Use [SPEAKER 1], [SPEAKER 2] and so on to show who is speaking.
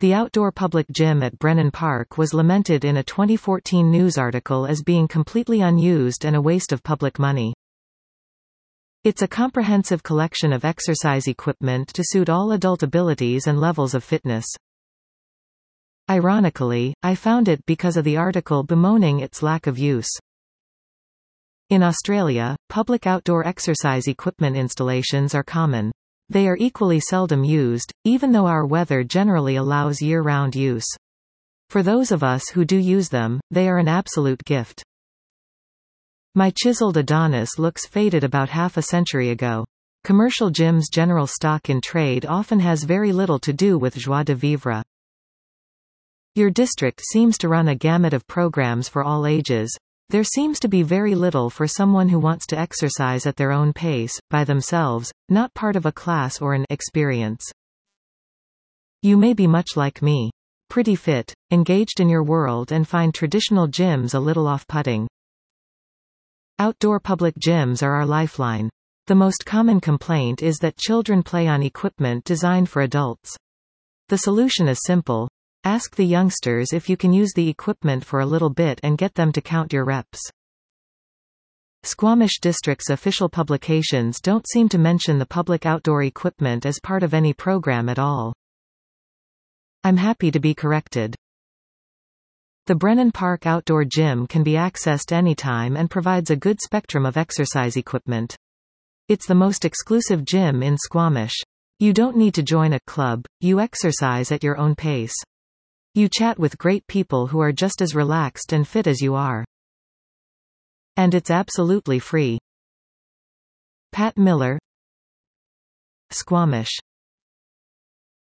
[SPEAKER 1] The outdoor public gym at Brennan Park was lamented in a 2014 news article as being completely unused and a waste of public money. It's a comprehensive collection of exercise equipment to suit all adult abilities and levels of fitness. Ironically, I found it because of the article bemoaning its lack of use. In Australia, public outdoor exercise equipment installations are common. They are equally seldom used, even though our weather generally allows year-round use. For those of us who do use them, they are an absolute gift. My chiseled Adonis looks faded about half a century ago. Commercial gyms' general stock in trade often has very little to do with joie de vivre. Your district seems to run a gamut of programs for all ages. There seems to be very little for someone who wants to exercise at their own pace, by themselves, not part of a class or an experience. You may be much like me. Pretty fit, engaged in your world and find traditional gyms a little off-putting. Outdoor public gyms are our lifeline. The most common complaint is that children play on equipment designed for adults. The solution is simple. Ask the youngsters if you can use the equipment for a little bit and get them to count your reps. Squamish District's official publications don't seem to mention the public outdoor equipment as part of any program at all. I'm happy to be corrected. The Brennan Park Outdoor Gym can be accessed anytime and provides a good spectrum of exercise equipment. It's the most exclusive gym in Squamish. You don't need to join a club, you exercise at your own pace. You chat with great people who are just as relaxed and fit as you are. And it's absolutely free. Pat Miller, Squamish.